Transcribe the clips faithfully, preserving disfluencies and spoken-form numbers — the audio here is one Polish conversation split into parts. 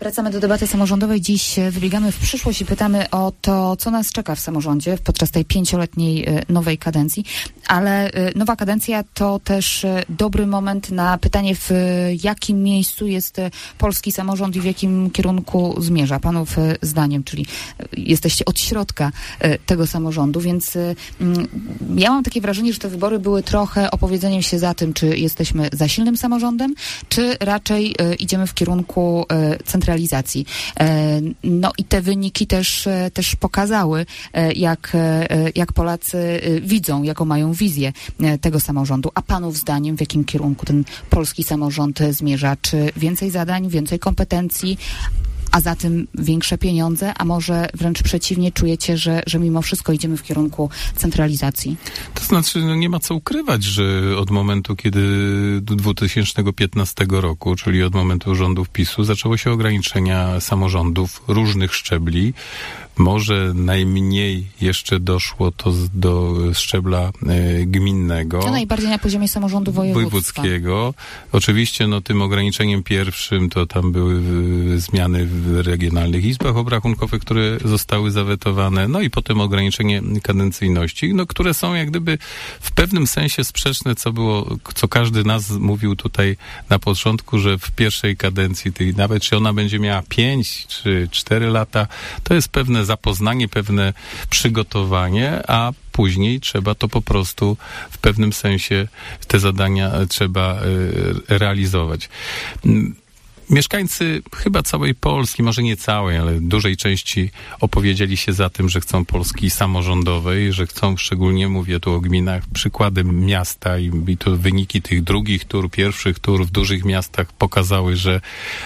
Wracamy do debaty samorządowej. Dziś wybiegamy w przyszłość i pytamy o to, co nas czeka w samorządzie podczas tej pięcioletniej nowej kadencji. Ale nowa kadencja to też dobry moment na pytanie, w jakim miejscu jest polski samorząd i w jakim kierunku zmierza panów zdaniem, czyli jesteście od środka tego samorządu, więc ja mam takie wrażenie, że te wybory były trochę opowiedzeniem się za tym, czy jesteśmy za silnym samorządem, czy raczej idziemy w kierunku centralizacji. No i te wyniki też, też pokazały, jak, jak Polacy widzą, jaką mają wizję tego samorządu. A panów zdaniem, w jakim kierunku ten polski samorząd zmierza? Czy więcej zadań, więcej kompetencji, a za tym większe pieniądze, a może wręcz przeciwnie, czujecie, że, że mimo wszystko idziemy w kierunku centralizacji? To znaczy, no nie ma co ukrywać, że od momentu, kiedy do dwa tysiące piętnastego roku, czyli od momentu rządów PiSu, zaczęło się ograniczenia samorządów różnych szczebli. Może najmniej jeszcze doszło to z, do szczebla e, gminnego. To najbardziej na poziomie samorządu województwa. wojewódzkiego. Oczywiście no, tym ograniczeniem pierwszym to tam były y, zmiany w regionalnych izbach obrachunkowych, które zostały zawetowane. No i potem ograniczenie kadencyjności, no, które są jak gdyby w pewnym sensie sprzeczne, co było, co każdy nas mówił tutaj na początku, że w pierwszej kadencji, tej, nawet czy ona będzie miała pięć czy cztery lata, to jest pewne zapoznanie, pewne przygotowanie, a później trzeba to po prostu w pewnym sensie te zadania trzeba y, realizować. Mieszkańcy chyba całej Polski, może nie całej, ale dużej części opowiedzieli się za tym, że chcą Polski samorządowej, że chcą, szczególnie mówię tu o gminach, przykładem miasta i, i to wyniki tych drugich tur, pierwszych tur w dużych miastach pokazały, że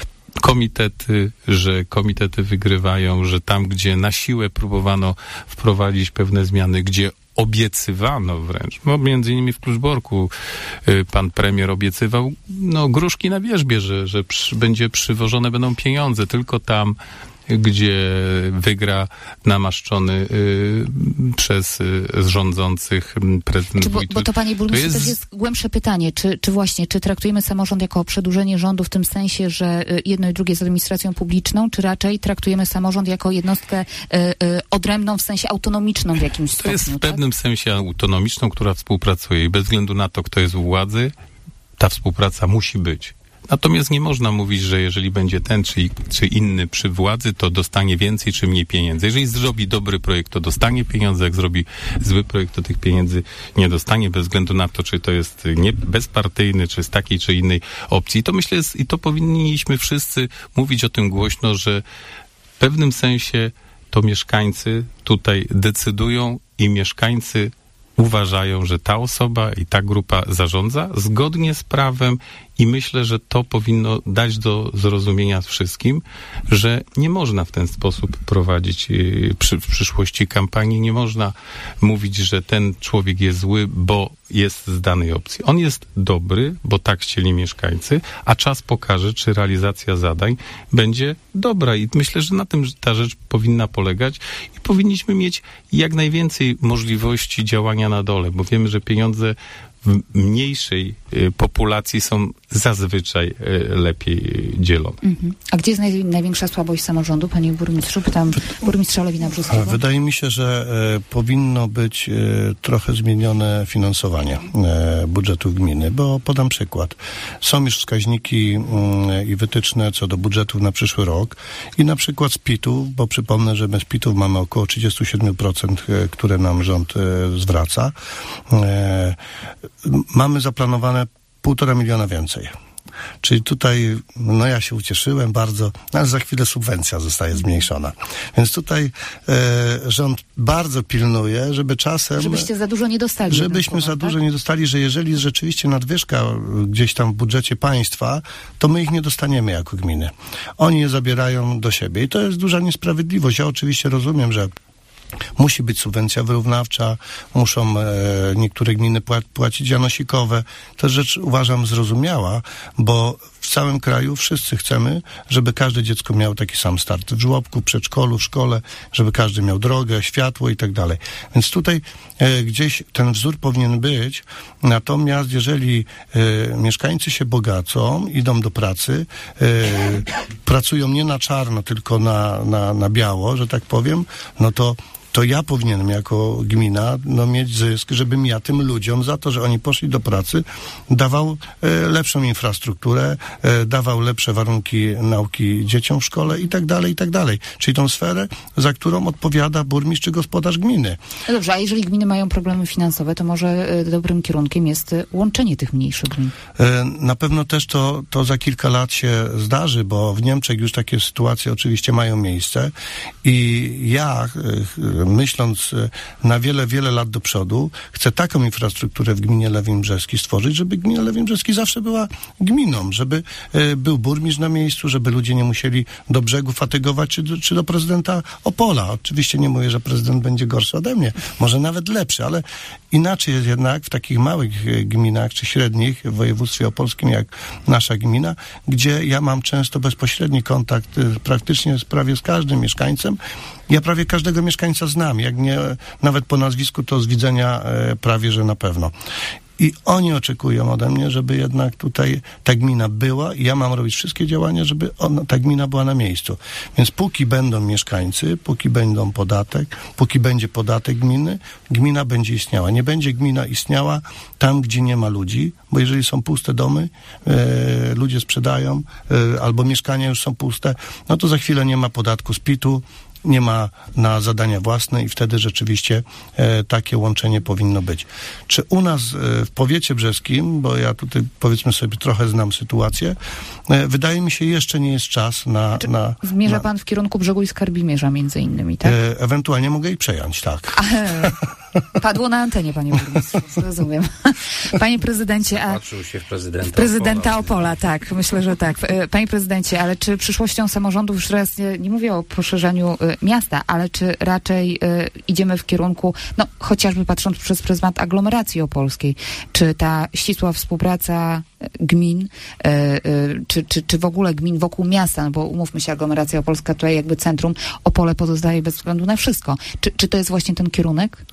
komitety, że komitety wygrywają, że tam, gdzie na siłę próbowano wprowadzić pewne zmiany, gdzie obiecywano wręcz, no między innymi w Kluczborku y, pan premier obiecywał, no gruszki na wierzbie, że, że przy, będzie przywożone będą pieniądze, tylko tam, gdzie wygra namaszczony y, przez y, rządzących prezydent czy bo, bo to, panie burmistrzu, jest... też jest głębsze pytanie, czy, czy właśnie, czy traktujemy samorząd jako przedłużenie rządu w tym sensie, że jedno i drugie jest administracją publiczną, czy raczej traktujemy samorząd jako jednostkę y, y, odrębną, w sensie autonomiczną w jakimś stopniu? To jest w tak? pewnym sensie autonomiczną, która współpracuje i bez względu na to, kto jest u władzy, ta współpraca musi być. Natomiast nie można mówić, że jeżeli będzie ten czy, czy inny przy władzy, to dostanie więcej czy mniej pieniędzy. Jeżeli zrobi dobry projekt, to dostanie pieniądze. Jak zrobi zły projekt, to tych pieniędzy nie dostanie, bez względu na to, czy to jest nie bezpartyjny, czy z takiej czy innej opcji. I to myślę, i to powinniśmy wszyscy mówić o tym głośno, że w pewnym sensie to mieszkańcy tutaj decydują i mieszkańcy uważają, że ta osoba i ta grupa zarządza zgodnie z prawem i myślę, że to powinno dać do zrozumienia wszystkim, że nie można w ten sposób prowadzić przy, w przyszłości kampanii, nie można mówić, że ten człowiek jest zły, bo jest z danej opcji. On jest dobry, bo tak chcieli mieszkańcy, a czas pokaże, czy realizacja zadań będzie dobra i myślę, że na tym ta rzecz powinna polegać i powinniśmy mieć jak najwięcej możliwości działania na dole, bo wiemy, że pieniądze w mniejszej y, populacji są zazwyczaj y, lepiej dzielone. Mhm. A gdzie jest naj, największa słabość samorządu, panie burmistrzu? Pytam burmistrza Lewina Brzóskiego. Wydaje mi się, że e, powinno być e, trochę zmienione finansowanie e, budżetu gminy, bo podam przykład. Są już wskaźniki mm, i wytyczne co do budżetów na przyszły rok i na przykład z pitów, bo przypomnę, że my z pitów mamy około trzydzieści siedem procent, e, które nam rząd e, zwraca. E, mamy zaplanowane półtora miliona więcej. Czyli tutaj, no ja się ucieszyłem bardzo, ale za chwilę subwencja zostaje zmniejszona. Więc tutaj e, rząd bardzo pilnuje, żeby czasem... Żebyście za dużo nie dostali. Żebyśmy za dużo nie dostali, że jeżeli jest rzeczywiście nadwyżka gdzieś tam w budżecie państwa, to my ich nie dostaniemy jako gminy. Oni je zabierają do siebie i to jest duża niesprawiedliwość. Ja oczywiście rozumiem, że musi być subwencja wyrównawcza, muszą e, niektóre gminy pła- płacić janosikowe. To rzecz uważam zrozumiała, bo w całym kraju wszyscy chcemy, żeby każde dziecko miało taki sam start w żłobku, przedszkolu, w szkole, żeby każdy miał drogę, światło i tak dalej. Więc tutaj e, gdzieś ten wzór powinien być, natomiast jeżeli e, mieszkańcy się bogacą, idą do pracy, e, pracują nie na czarno, tylko na, na, na biało, że tak powiem, no to to ja powinienem jako gmina no, mieć zysk, żebym ja tym ludziom za to, że oni poszli do pracy, dawał e, lepszą infrastrukturę, e, dawał lepsze warunki nauki dzieciom w szkole i tak dalej, i tak dalej. Czyli tą sferę, za którą odpowiada burmistrz czy gospodarz gminy. No dobrze, a jeżeli gminy mają problemy finansowe, to może e, dobrym kierunkiem jest e, łączenie tych mniejszych gmin? E, na pewno też to, to za kilka lat się zdarzy, bo w Niemczech już takie sytuacje oczywiście mają miejsce i ja e, myśląc na wiele, wiele lat do przodu, chcę taką infrastrukturę w gminie Lewin Brzeski stworzyć, żeby gmina Lewin Brzeski zawsze była gminą, żeby e, był burmistrz na miejscu, żeby ludzie nie musieli do brzegu fatygować, czy do, czy do prezydenta Opola. Oczywiście nie mówię, że prezydent będzie gorszy ode mnie, może nawet lepszy, ale inaczej jest jednak w takich małych gminach, czy średnich, w województwie opolskim, jak nasza gmina, gdzie ja mam często bezpośredni kontakt praktycznie z, prawie z każdym mieszkańcem. Ja prawie każdego mieszkańca znam, jak nie nawet po nazwisku, to z widzenia e, prawie, że na pewno. I oni oczekują ode mnie, żeby jednak tutaj ta gmina była i ja mam robić wszystkie działania, żeby ona, ta gmina była na miejscu. Więc póki będą mieszkańcy, póki będą podatek, póki będzie podatek gminy, gmina będzie istniała. Nie będzie gmina istniała tam, gdzie nie ma ludzi, bo jeżeli są puste domy, e, ludzie sprzedają, e, albo mieszkania już są puste, no to za chwilę nie ma podatku z pitu, nie ma na zadania własne i wtedy rzeczywiście e, takie łączenie powinno być. Czy u nas e, w powiecie brzeskim, bo ja tutaj powiedzmy sobie trochę znam sytuację, e, wydaje mi się jeszcze nie jest czas na... na zmierza na, pan w kierunku Brzegu i Skarbimierza między innymi, tak? E, ewentualnie mogę i przejąć, tak. A, padło na antenie, panie burmistrzu, rozumiem. Panie prezydencie, a... Patrzył się w prezydenta, w prezydenta Opola. Opola, tak, myślę, że tak. Panie prezydencie, ale czy przyszłością samorządów, już teraz nie, nie mówię o poszerzaniu miasta, ale czy raczej y, idziemy w kierunku, no chociażby patrząc przez pryzmat aglomeracji opolskiej, czy ta ścisła współpraca gmin, y, y, czy, czy, czy w ogóle gmin wokół miasta, no bo umówmy się, aglomeracja opolska tutaj jakby centrum, Opole pozostaje bez względu na wszystko. Czy, czy to jest właśnie ten kierunek?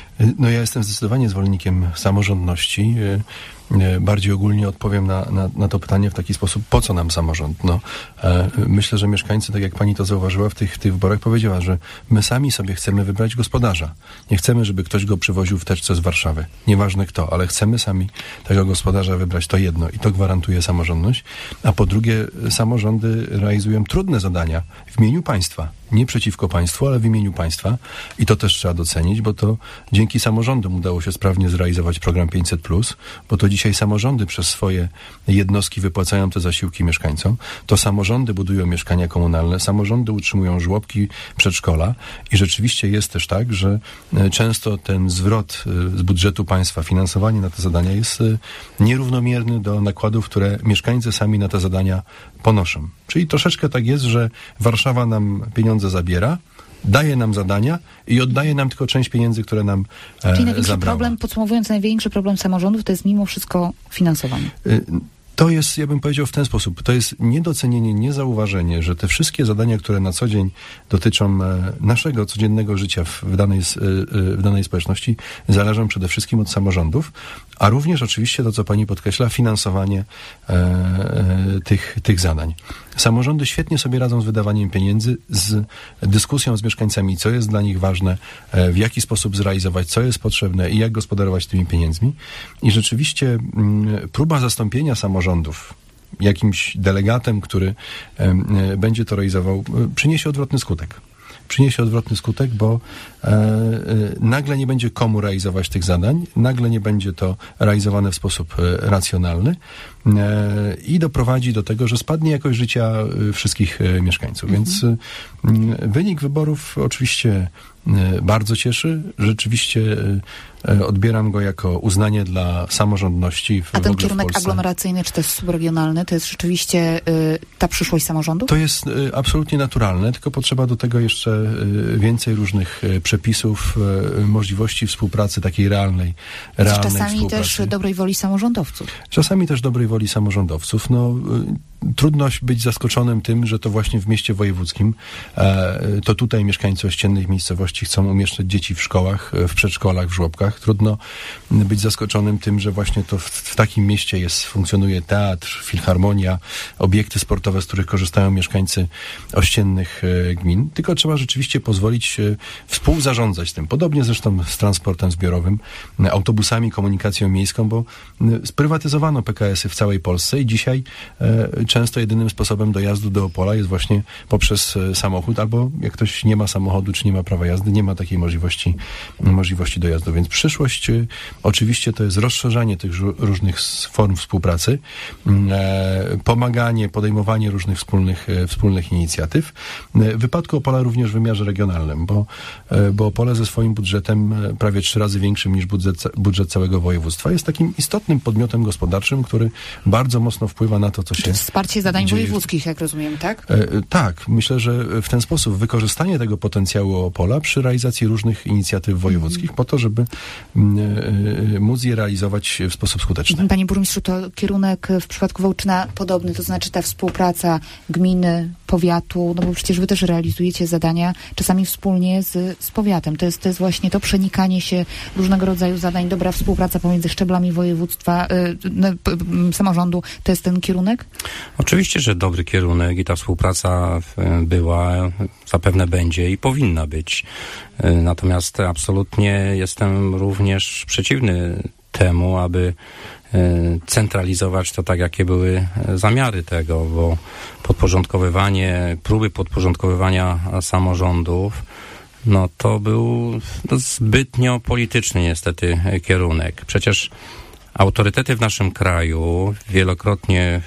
No ja jestem zdecydowanie zwolennikiem samorządności. Bardziej ogólnie odpowiem na, na, na to pytanie w taki sposób, po co nam samorząd? No, e, myślę, że mieszkańcy, tak jak pani to zauważyła, w tych, w tych wyborach powiedziała, że my sami sobie chcemy wybrać gospodarza. Nie chcemy, żeby ktoś go przywoził w teczce z Warszawy. Nieważne kto, ale chcemy sami tego gospodarza wybrać. To jedno i to gwarantuje samorządność. A po drugie, samorządy realizują trudne zadania w imieniu państwa. Nie przeciwko państwu, ale w imieniu państwa. I to też trzeba docenić, bo to dzięki samorządom udało się sprawnie zrealizować program pięćset plus, bo to dzisiaj samorządy przez swoje jednostki wypłacają te zasiłki mieszkańcom. To samorządy budują mieszkania komunalne, samorządy utrzymują żłobki, przedszkola i rzeczywiście jest też tak, że często ten zwrot z budżetu państwa, finansowanie na te zadania jest nierównomierny do nakładów, które mieszkańcy sami na te zadania ponoszą. Czyli troszeczkę tak jest, że Warszawa nam pieniądze zabiera, daje nam zadania i oddaje nam tylko część pieniędzy, które nam e, Czyli największy zabrała. problem, podsumowując, największy problem samorządów to jest mimo wszystko finansowanie. Y- To jest, ja bym powiedział w ten sposób, to jest niedocenienie, niezauważenie, że te wszystkie zadania, które na co dzień dotyczą naszego codziennego życia w, w, danej, w danej społeczności, zależą przede wszystkim od samorządów, a również oczywiście to, co pani podkreśla, finansowanie e, e, tych, tych zadań. Samorządy świetnie sobie radzą z wydawaniem pieniędzy, z dyskusją z mieszkańcami, co jest dla nich ważne, e, w jaki sposób zrealizować, co jest potrzebne i jak gospodarować tymi pieniędzmi. I rzeczywiście m, próba zastąpienia samorządów jakimś delegatem, który e, e, będzie to realizował, e, przyniesie odwrotny skutek. Przyniesie odwrotny skutek, bo e, e, nagle nie będzie komu realizować tych zadań, nagle nie będzie to realizowane w sposób e, racjonalny e, i doprowadzi do tego, że spadnie jakość życia e, wszystkich e, mieszkańców. Mhm. Więc e, wynik wyborów oczywiście e, bardzo cieszy. Rzeczywiście e, odbieram go jako uznanie dla samorządności w, A ten w ogóle kierunek w Polsce. aglomeracyjny, czy też subregionalny, to jest rzeczywiście y, ta przyszłość samorządów? To jest y, absolutnie naturalne, tylko potrzeba do tego jeszcze y, więcej różnych y, przepisów, y, możliwości współpracy takiej realnej, realnej Czasami współpracy. też dobrej woli samorządowców. Czasami też dobrej woli woli samorządowców. No, trudno być zaskoczonym tym, że to właśnie w mieście wojewódzkim, e, to tutaj mieszkańcy ościennych miejscowości chcą umieszczać dzieci w szkołach, w przedszkolach, w żłobkach. Trudno być zaskoczonym tym, że właśnie to w, w takim mieście jest, funkcjonuje teatr, filharmonia, obiekty sportowe, z których korzystają mieszkańcy ościennych e, gmin. Tylko trzeba rzeczywiście pozwolić e, współzarządzać tym. Podobnie zresztą z transportem zbiorowym, e, autobusami, komunikacją miejską, bo e, sprywatyzowano P K S-y w całej Polsce i dzisiaj e, często jedynym sposobem dojazdu do Opola jest właśnie poprzez samochód, albo jak ktoś nie ma samochodu, czy nie ma prawa jazdy, nie ma takiej możliwości, możliwości dojazdu. Więc przyszłość y, oczywiście to jest rozszerzanie tych żu- różnych form współpracy, e, pomaganie, podejmowanie różnych wspólnych, e, wspólnych inicjatyw. E, w wypadku Opola również w wymiarze regionalnym, bo, e, bo Opole ze swoim budżetem e, prawie trzy razy większym niż budżet, budżet całego województwa jest takim istotnym podmiotem gospodarczym, który bardzo mocno wpływa na to, co się Wsparcie zadań dzieje. wojewódzkich, jak rozumiem, tak? E, tak, myślę, że w ten sposób wykorzystanie tego potencjału Opola przy realizacji różnych inicjatyw wojewódzkich mm. po to, żeby e, e, móc je realizować w sposób skuteczny. Panie burmistrzu, to kierunek w przypadku Wołczyna podobny, to znaczy ta współpraca gminy, powiatu, no bo przecież wy też realizujecie zadania czasami wspólnie z, z powiatem. To jest, to jest właśnie to przenikanie się różnego rodzaju zadań, dobra współpraca pomiędzy szczeblami województwa, y, no, y, samorządu. To jest ten kierunek? Oczywiście, że dobry kierunek i ta współpraca była, zapewne będzie i powinna być. Natomiast absolutnie jestem również przeciwny temu, aby centralizować to tak, jakie były zamiary tego, bo podporządkowywanie, próby podporządkowywania samorządów, no to był no, zbytnio polityczny niestety kierunek. Przecież autorytety w naszym kraju wielokrotnie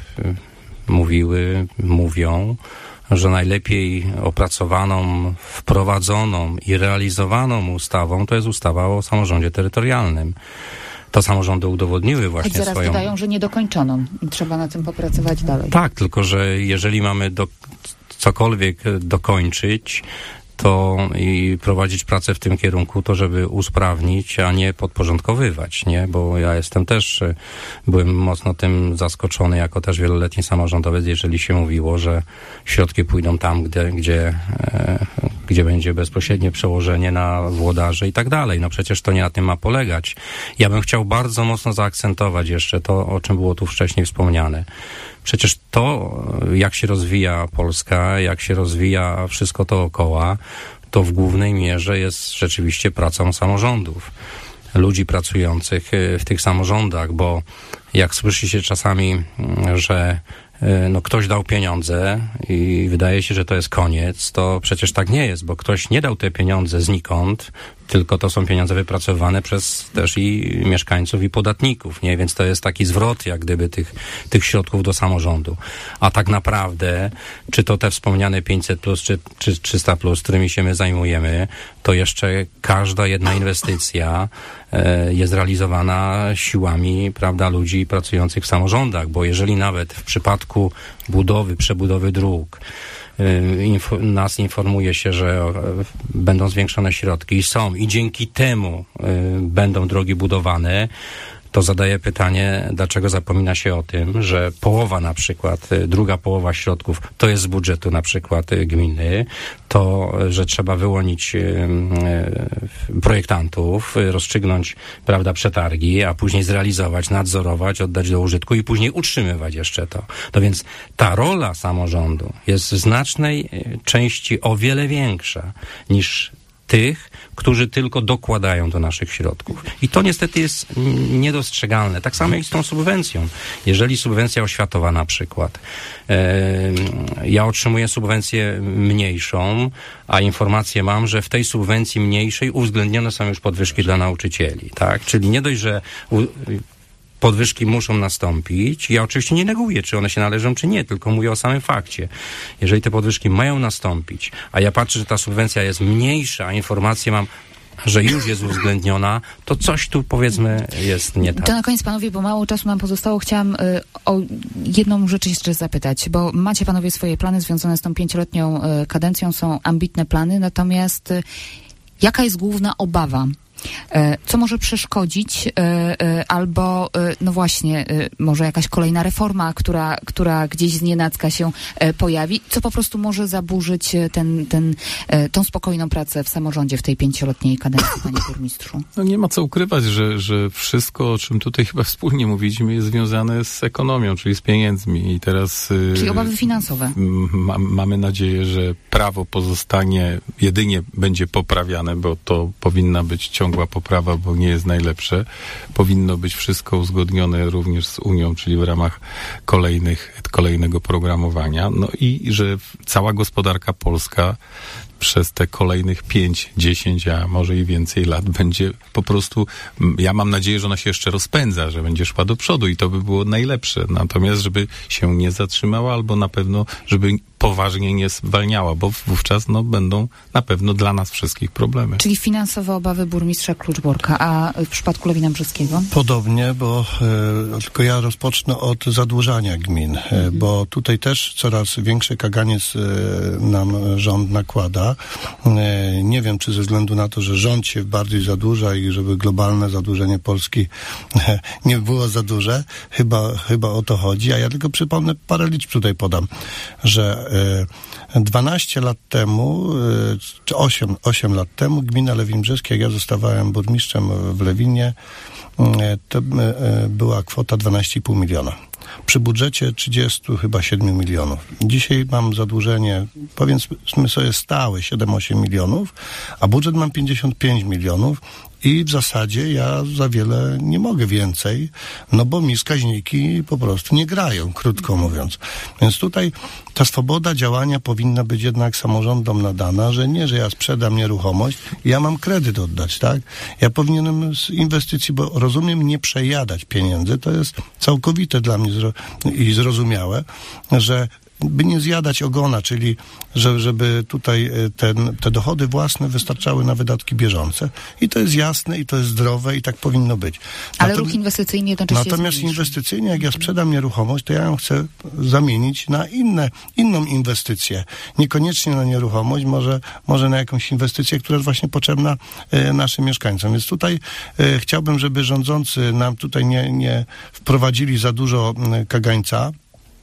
mówiły, mówią, że najlepiej opracowaną, wprowadzoną i realizowaną ustawą to jest ustawa o samorządzie terytorialnym. To samorządy udowodniły właśnie Choć zaraz swoją... dodają, że niedokończoną. Trzeba na tym popracować dalej. Tak, tylko że jeżeli mamy do... cokolwiek dokończyć, to i prowadzić pracę w tym kierunku, to żeby usprawnić, a nie podporządkowywać, nie? Bo ja jestem też, byłem mocno tym zaskoczony, jako też wieloletni samorządowiec, jeżeli się mówiło, że środki pójdą tam, gdzie, gdzie, e, gdzie będzie bezpośrednie przełożenie na włodarzy i tak dalej. No przecież to nie na tym ma polegać. Ja bym chciał bardzo mocno zaakcentować jeszcze to, o czym było tu wcześniej wspomniane. Przecież to, jak się rozwija Polska, jak się rozwija wszystko dookoła, to w głównej mierze jest rzeczywiście pracą samorządów, ludzi pracujących w tych samorządach, bo jak słyszy się czasami, że no ktoś dał pieniądze i wydaje się, że to jest koniec, to przecież tak nie jest, bo ktoś nie dał te pieniądze znikąd, tylko to są pieniądze wypracowane przez też i mieszkańców i podatników, nie? Więc to jest taki zwrot jak gdyby tych, tych środków do samorządu. A tak naprawdę, czy to te wspomniane pięćset plus, czy, czy trzysta plus, którymi się my zajmujemy, to jeszcze każda jedna inwestycja e, jest realizowana siłami, prawda, ludzi pracujących w samorządach, bo jeżeli nawet w przypadku budowy, przebudowy dróg, Info, nas informuje się, że będą zwiększone środki i są i dzięki temu y, będą drogi budowane, to zadaję pytanie, dlaczego zapomina się o tym, że połowa na przykład, druga połowa środków to jest z budżetu na przykład gminy, to, że trzeba wyłonić projektantów, rozstrzygnąć, prawda, przetargi, a później zrealizować, nadzorować, oddać do użytku i później utrzymywać jeszcze to. No więc ta rola samorządu jest w znacznej części o wiele większa niż tych, którzy tylko dokładają do naszych środków. I to niestety jest niedostrzegalne. Tak samo jak z tą subwencją. Jeżeli subwencja oświatowa na przykład, e, ja otrzymuję subwencję mniejszą, a informację mam, że w tej subwencji mniejszej uwzględnione są już podwyżki dla nauczycieli, tak? Czyli nie dość, że u, podwyżki muszą nastąpić. Ja oczywiście nie neguję, czy one się należą, czy nie, tylko mówię o samym fakcie. Jeżeli te podwyżki mają nastąpić, a ja patrzę, że ta subwencja jest mniejsza, a informację mam, że już jest uwzględniona, to coś tu, powiedzmy, jest nie tak. To na koniec, panowie, bo mało czasu nam pozostało, chciałam y, o jedną rzecz jeszcze zapytać, bo macie panowie swoje plany związane z tą pięcioletnią y, kadencją, są ambitne plany, natomiast y, jaka jest główna obawa Co może przeszkodzić, albo no właśnie, może jakaś kolejna reforma, która, która gdzieś znienacka się pojawi, co po prostu może zaburzyć ten, ten, tą spokojną pracę w samorządzie w tej pięcioletniej kadencji, panie burmistrzu? No nie ma co ukrywać, że, że wszystko, o czym tutaj chyba wspólnie mówiliśmy, jest związane z ekonomią, czyli z pieniędzmi. I teraz... Czyli obawy finansowe. Ma, mamy nadzieję, że prawo pozostanie, jedynie będzie poprawiane, bo to powinna być ciągła poprawa, bo nie jest najlepsze. Powinno być wszystko uzgodnione również z Unią, czyli w ramach kolejnych, kolejnego programowania. No i że cała gospodarka polska przez te kolejnych pięć, dziesięć, a może i więcej lat będzie po prostu, ja mam nadzieję, że ona się jeszcze rozpędza, że będzie szła do przodu i to by było najlepsze. Natomiast, żeby się nie zatrzymała albo na pewno, żeby poważnie nie zwalniała, bo wówczas no, będą na pewno dla nas wszystkich problemy. Czyli finansowe obawy burmistrza Kluczborka, a w przypadku Lewina Brzeskiego? Podobnie, bo e, tylko ja rozpocznę od zadłużania gmin, e, bo tutaj też coraz większy kaganiec e, nam rząd nakłada. E, nie wiem, czy ze względu na to, że rząd się bardziej zadłuża i żeby globalne zadłużenie Polski e, nie było za duże. Chyba, chyba o to chodzi, a ja tylko przypomnę, parę liczb tutaj podam, że dwanaście lat temu, czy osiem lat temu, gmina Lewin Brzeski, jak ja zostawałem burmistrzem w Lewinie, to była kwota dwanaście i pół miliona. Przy budżecie trzydzieści chyba siedem milionów. Dzisiaj mam zadłużenie, powiedzmy sobie stałe, siedem osiem milionów, a budżet mam pięćdziesiąt pięć milionów. I w zasadzie ja za wiele nie mogę więcej, no bo mi wskaźniki po prostu nie grają, krótko mówiąc. Więc tutaj ta swoboda działania powinna być jednak samorządom nadana, że nie, że ja sprzedam nieruchomość i ja mam kredyt oddać, tak? Ja powinienem z inwestycji, bo rozumiem, nie przejadać pieniędzy, to jest całkowite dla mnie zro- i zrozumiałe, że by nie zjadać ogona, czyli że, żeby tutaj ten, te dochody własne wystarczały na wydatki bieżące. I to jest jasne, i to jest zdrowe, i tak powinno być. Ale Natom- ruch inwestycyjny jednocześnie Natomiast jest inwestycyjnie, jak ja sprzedam nieruchomość, to ja ją chcę zamienić na inne, inną inwestycję. Niekoniecznie na nieruchomość, może, może na jakąś inwestycję, która jest właśnie potrzebna e, naszym mieszkańcom. Więc tutaj e, chciałbym, żeby rządzący nam tutaj nie, nie wprowadzili za dużo e, kagańca,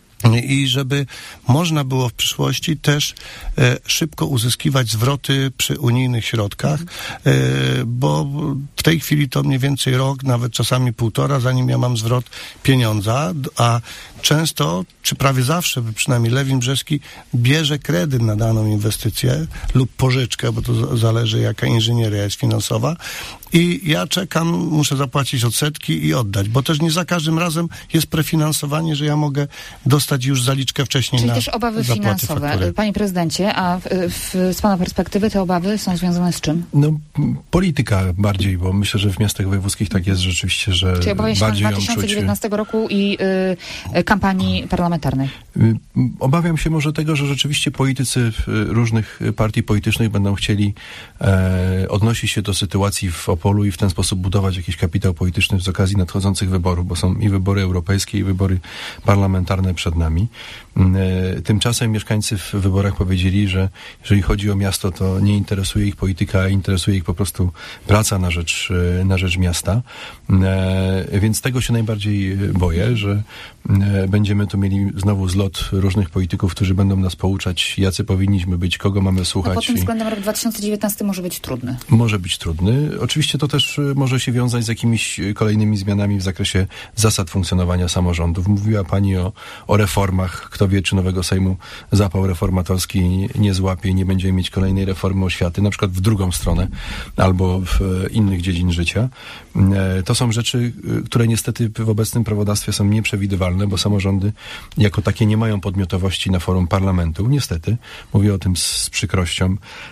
i żeby można było w przyszłości też e, szybko uzyskiwać zwroty przy unijnych środkach, e, bo w tej chwili to mniej więcej rok, nawet czasami półtora, zanim ja mam zwrot pieniądza, a często, czy prawie zawsze, przynajmniej Lewin Brzeski bierze kredyt na daną inwestycję lub pożyczkę, bo to z- zależy jaka inżynieria jest finansowa, i ja czekam, muszę zapłacić odsetki i oddać, bo też nie za każdym razem jest prefinansowanie, że ja mogę dostać już zaliczkę wcześniej. Czyli na też obawy zapłaty finansowe. faktury. Panie prezydencie, a w, w, z pana perspektywy te obawy są związane z czym? No, m, polityka bardziej, bo myślę, że w miastach wojewódzkich tak jest rzeczywiście, że Czyli obawia się pan bardziej ją dwa tysiące czuć. dziewiętnastego roku i y, kampanii parlamentarnej. Y, Obawiam się może tego, że rzeczywiście politycy y, różnych partii politycznych będą chcieli e, odnosić się do sytuacji w Opolu i w ten sposób budować jakiś kapitał polityczny z okazji nadchodzących wyborów, bo są i wybory europejskie, i wybory parlamentarne przed nami. E, tymczasem mieszkańcy w wyborach powiedzieli, że jeżeli chodzi o miasto, to nie interesuje ich polityka, a interesuje ich po prostu praca na rzecz, e, na rzecz miasta. E, więc tego się najbardziej boję, że e, będziemy tu mieli znowu zlot różnych polityków, którzy będą nas pouczać, jacy powinniśmy być, kogo mamy słuchać. No pod tym i względem rok dwa tysiące dziewiętnasty może być trudny. Może być trudny. Oczywiście to też y, może się wiązać z jakimiś y, kolejnymi zmianami w zakresie zasad funkcjonowania samorządów. Mówiła pani o, o reformach. Kto wie, czy nowego Sejmu zapał reformatorski nie złapie i nie będziemy mieć kolejnej reformy oświaty, na przykład w drugą stronę, albo w y, innych dziedzin życia. Y, to są rzeczy, y, które niestety w obecnym prawodawstwie są nieprzewidywalne, bo samorządy jako takie nie mają podmiotowości na forum parlamentu. Niestety, mówię o tym z, z przykrością,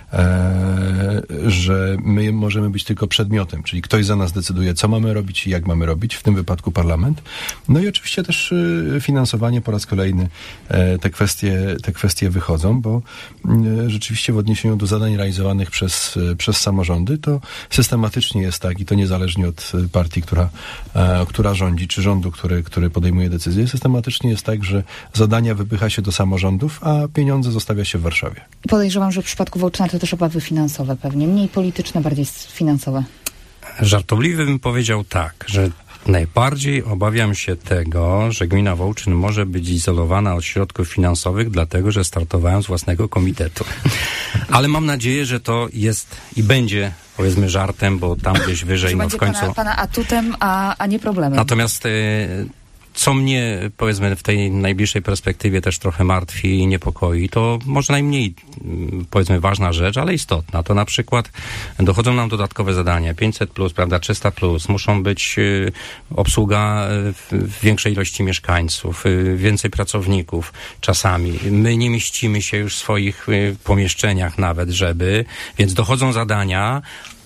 e, że my możemy być tylko przedmiotem, czyli ktoś za nas decyduje, co mamy robić i jak mamy robić, w tym wypadku parlament. No i oczywiście też y, finansowanie po raz kolejny e, te kwestie, te kwestie wychodzą, bo y, rzeczywiście w odniesieniu do zadań realizowanych przez, y, przez samorządy, to systematycznie jest tak i to niezależnie od partii, która, e, która rządzi, czy rządu, który, który podejmuje decyzje, systematycznie jest tak, że zadania wypycha się do samorządów, a pieniądze zostawia się w Warszawie. Podejrzewam, że w przypadku Wołczyna to też obawy finansowe pewnie. Mniej polityczne, bardziej finansowe. Żartobliwie bym powiedział tak, że najbardziej obawiam się tego, że gmina Wołczyn może być izolowana od środków finansowych, dlatego że startowałem z własnego komitetu. Ale mam nadzieję, że to jest i będzie, powiedzmy, żartem, bo tam gdzieś wyżej, no w końcu... Pana, pana atutem, a, a nie problemem. Natomiast... Y- Co mnie, powiedzmy, w tej najbliższej perspektywie też trochę martwi i niepokoi, to może najmniej, powiedzmy, ważna rzecz, ale istotna. To na przykład dochodzą nam dodatkowe zadania, pięćset plus, prawda, trzysta plus, muszą być y, obsługa y, w większej ilości mieszkańców, y, więcej pracowników czasami. My nie mieścimy się już w swoich y, pomieszczeniach nawet, żeby, więc dochodzą zadania,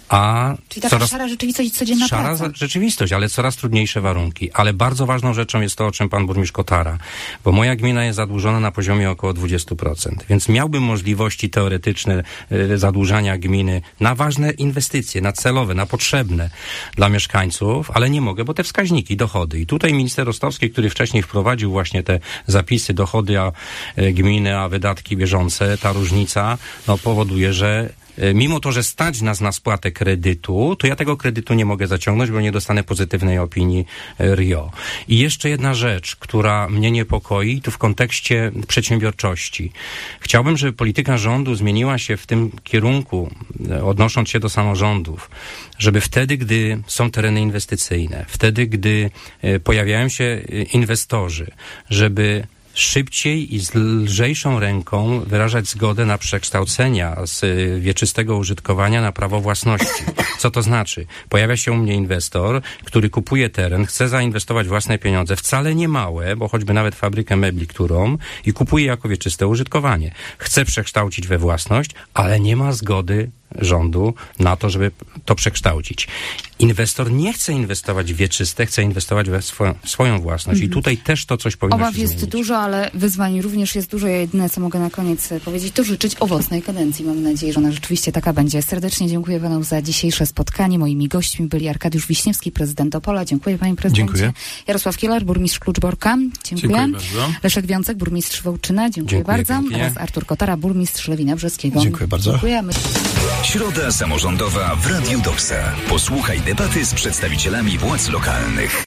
a Czyli taka coraz, szara rzeczywistość, codzienna szara praca. rzeczywistość, ale coraz trudniejsze warunki. Ale bardzo ważną rzeczą jest to, o czym pan burmistrz Kotara, bo moja gmina jest zadłużona na poziomie około dwadzieścia procent, więc miałbym możliwości teoretyczne y, zadłużania gminy na ważne inwestycje, na celowe, na potrzebne dla mieszkańców, ale nie mogę, bo te wskaźniki, dochody. I tutaj minister Rostowski, który wcześniej wprowadził właśnie te zapisy, dochody a y, gminy, a wydatki bieżące, ta różnica, no powoduje, że mimo to, że stać nas na spłatę kredytu, to ja tego kredytu nie mogę zaciągnąć, bo nie dostanę pozytywnej opinii R I O. I jeszcze jedna rzecz, która mnie niepokoi, tu w kontekście przedsiębiorczości. Chciałbym, żeby polityka rządu zmieniła się w tym kierunku, odnosząc się do samorządów, żeby wtedy, gdy są tereny inwestycyjne, wtedy, gdy pojawiają się inwestorzy, żeby szybciej i z lżejszą ręką wyrażać zgodę na przekształcenia z wieczystego użytkowania na prawo własności. Co to znaczy? Pojawia się u mnie inwestor, który kupuje teren, chce zainwestować własne pieniądze, wcale nie małe, bo choćby nawet fabrykę mebli, którą, i kupuje jako wieczyste użytkowanie. Chce przekształcić we własność, ale nie ma zgody rządu na to, żeby to przekształcić. Inwestor nie chce inwestować w wieczyste, chce inwestować we swoją, swoją własność. I tutaj też to coś powinno Obaw się jest zmienić. dużo, ale wyzwań również jest dużo. Ja jedyne, co mogę na koniec powiedzieć, to życzyć owocnej kadencji. Mam nadzieję, że ona rzeczywiście taka będzie. Serdecznie dziękuję panu za dzisiejsze spotkanie. Moimi gośćmi byli Arkadiusz Wiśniewski, prezydent Opola. Dziękuję, panie prezydencie. Dziękuję. Jarosław Kielar, burmistrz Kluczborka. Dziękuję. Dziękuję bardzo. Leszek Wiącek, burmistrz Wołczyna. Dziękuję, Dziękuję bardzo. pięknie. Oraz Artur Kotara, burmistrz Lewina Brzeskiego. Dziękuję bardzo. Dziękujemy. Środa samorządowa w Radiu Doksa. Posłuchaj debaty z przedstawicielami władz lokalnych.